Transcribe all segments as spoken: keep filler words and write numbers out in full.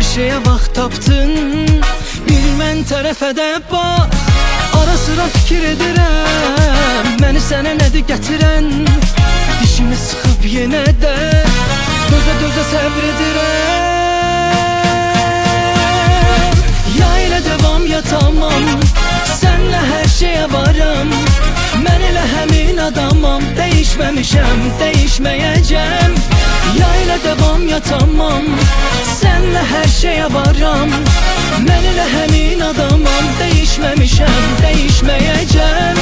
şeyə vaxt tapdın. Bir mən tərəfə də bax, ara sıra fikir edirəm, məni sənə nədir gətirən. Dişimi sıxıb yenə də dözə dözə səbr edirəm. Ya elə devam ya tamam, sənlə hər şeyə varam. Mən elə həmin adamam, dəyişməmişəm, dəyişməyəcəm. Ya elə devam ya tamam, sənlə hər şeyə varam. Mən elə həmin adamam, dəyişməmişəm, dəyişməyəcəm.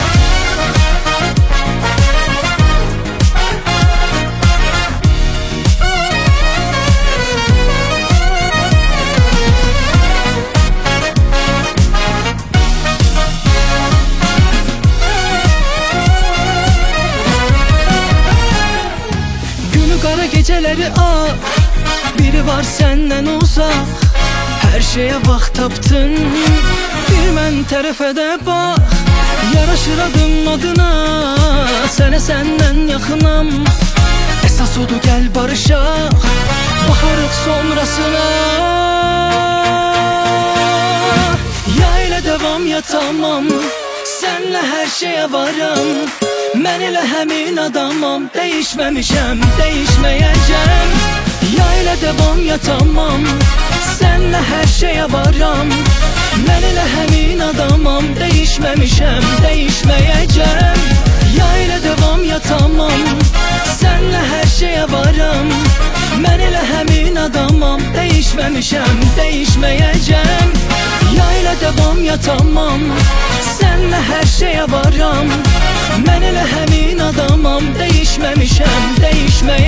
Qara gecələri ah, biri var səndən uzaq. Hər şeyə vaxt tapdın, bir mən tərəfə də bax. Yaraşır adım adına, sənə səndən yaxınam. Əsas odur gəl barışaq, baxarıq sonrasına. Ya elə devam ya tamam, sənlə hər şeyə varam. Mən elə həmin adamam, dəyişməmişəm, dəyişməyəcəm. Ya elə devam ya tamam, sənlə hər şeyə varam. Mən elə həmin adamam, dəyişməmişəm, dəyişməyəcəm. Ya elə devam ya tamam, sənlə hər şeyə varam. Mən elə həmin adamam, dəyişməmişəm, dəyişməyəcəm. Ya elə devam ya tamam, sənlə hər şeyə varam. Mən elə həmin adamam, dəyişməmişəm, dəyişməyəcəm.